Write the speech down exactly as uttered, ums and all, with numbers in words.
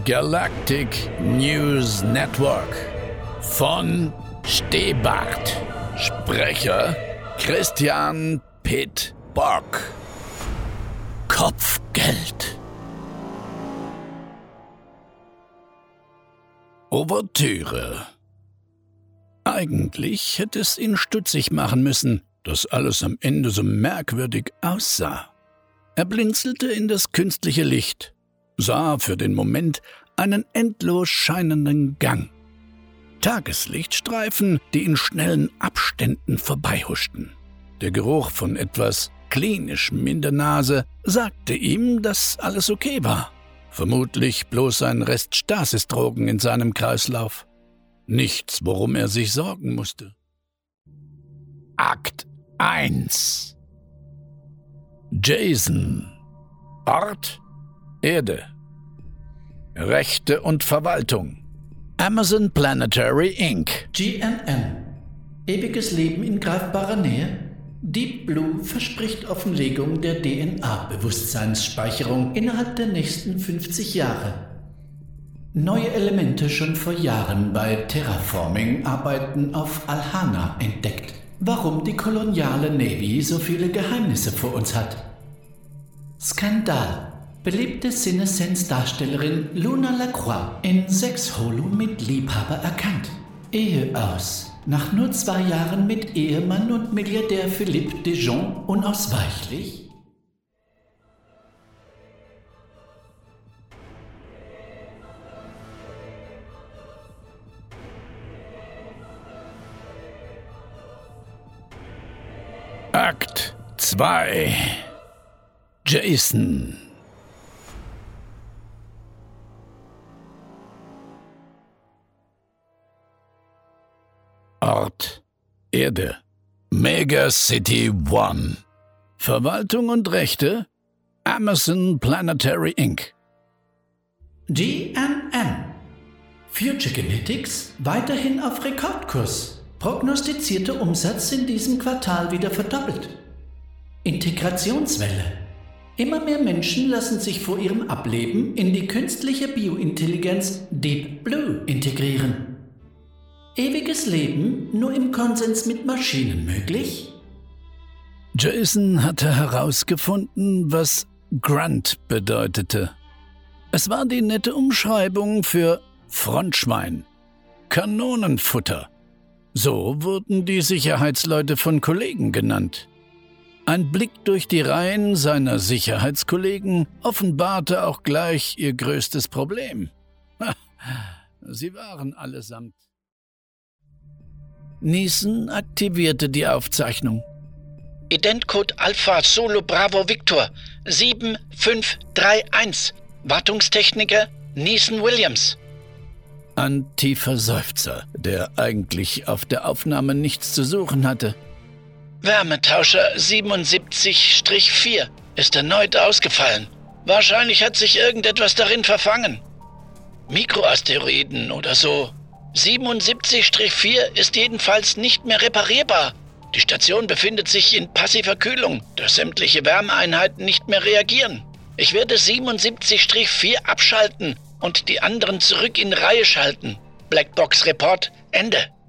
Galactic News Network von Stehbart. Sprecher Christian Pitt Bock. Kopfgeld. Ouvertüre. Eigentlich hätte es ihn stutzig machen müssen, dass alles am Ende so merkwürdig aussah. Er blinzelte in das künstliche Licht, sah für den Moment einen endlos scheinenden Gang. Tageslichtstreifen, die in schnellen Abständen vorbeihuschten. Der Geruch von etwas Klinischem in der Nase sagte ihm, dass alles okay war. Vermutlich bloß ein Rest Stasis-Drogen in seinem Kreislauf. Nichts, worum er sich sorgen musste. Akt eins. Jason. Ort: Erde. Rechte und Verwaltung: Amazon Planetary Incorporated. G N M. Ewiges Leben in greifbarer Nähe. Deep Blue verspricht Offenlegung der D N A-Bewusstseinsspeicherung innerhalb der nächsten fünfzig Jahre. Neue Elemente schon vor Jahren bei Terraforming-Arbeiten auf Alhana entdeckt. Warum die koloniale Navy so viele Geheimnisse vor uns hat. Skandal. Beliebte Sinnessense-Darstellerin Luna Lacroix in Sex-Holo mit Liebhaber erkannt. Ehe aus. Nach nur zwei Jahren mit Ehemann und Milliardär Philippe Dijon unausweichlich? Akt zwei. Jason. Ort: Erde. Mega City One. Verwaltung und Rechte: Amazon Planetary Incorporated. G N M. Future Genetics weiterhin auf Rekordkurs. Prognostizierter Umsatz in diesem Quartal wieder verdoppelt. Integrationswelle. Immer mehr Menschen lassen sich vor ihrem Ableben in die künstliche Biointelligenz Deep Blue integrieren. Ewiges Leben nur im Konsens mit Maschinen möglich? Jason hatte herausgefunden, was Grunt bedeutete. Es war die nette Umschreibung für Frontschwein, Kanonenfutter. So wurden die Sicherheitsleute von Kollegen genannt. Ein Blick durch die Reihen seiner Sicherheitskollegen offenbarte auch gleich ihr größtes Problem. Sie waren allesamt. Neeson aktivierte die Aufzeichnung. Identcode Alpha Solo Bravo Victor sieben fünf drei eins. Wartungstechniker Neeson Williams. Ein tiefer Seufzer, der eigentlich auf der Aufnahme nichts zu suchen hatte. Wärmetauscher siebenundsiebzig vier ist erneut ausgefallen. Wahrscheinlich hat sich irgendetwas darin verfangen. Mikroasteroiden oder so. siebenundsiebzig vier ist jedenfalls nicht mehr reparierbar. Die Station befindet sich in passiver Kühlung, da sämtliche Wärmeeinheiten nicht mehr reagieren. Ich werde siebenundsiebzig vier abschalten und die anderen zurück in Reihe schalten. Blackbox Report, Ende.